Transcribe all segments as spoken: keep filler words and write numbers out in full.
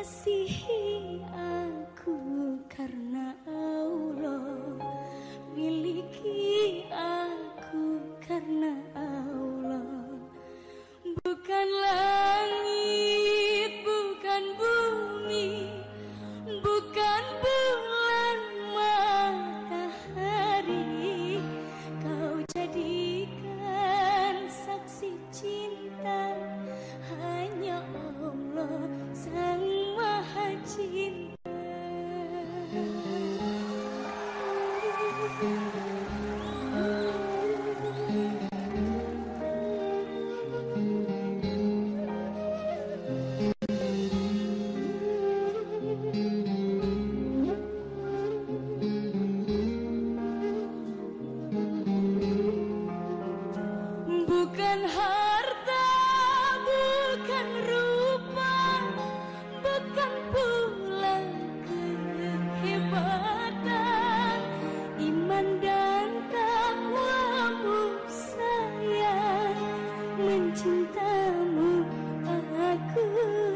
Kasihi aku karena Allah, miliki aku karena Allah. Bukan langit, bukan bumi, bukan bulan matahari, kau jadikan saksi cinta hanya Allah Sang Maha Cinta. Bukan harta, bukan rupa, bukan pula kehebatan, iman dan takwamu sayang, mencintamu aku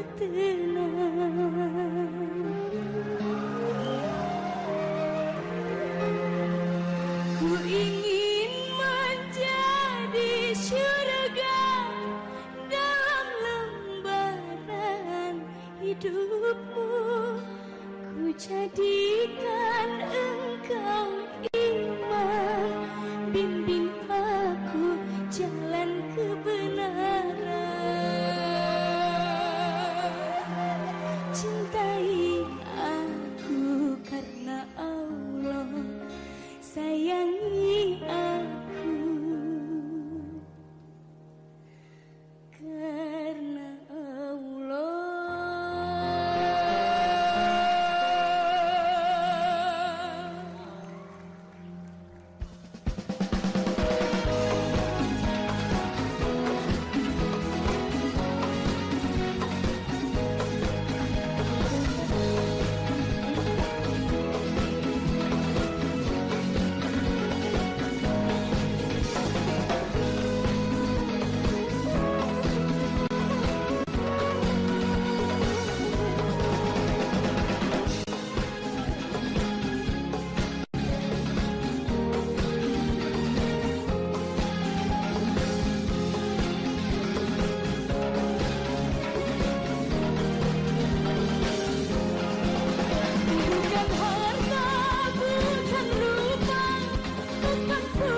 tenang. Ku ingin menjadi syurga dalam lembaran hidupmu. Ku jadikan engkau imam, bimbing aku jalan kebenaran. Cintai aku karena Allah, sayangi aku karena Allah. Bukan harta, bukan rupa, bukan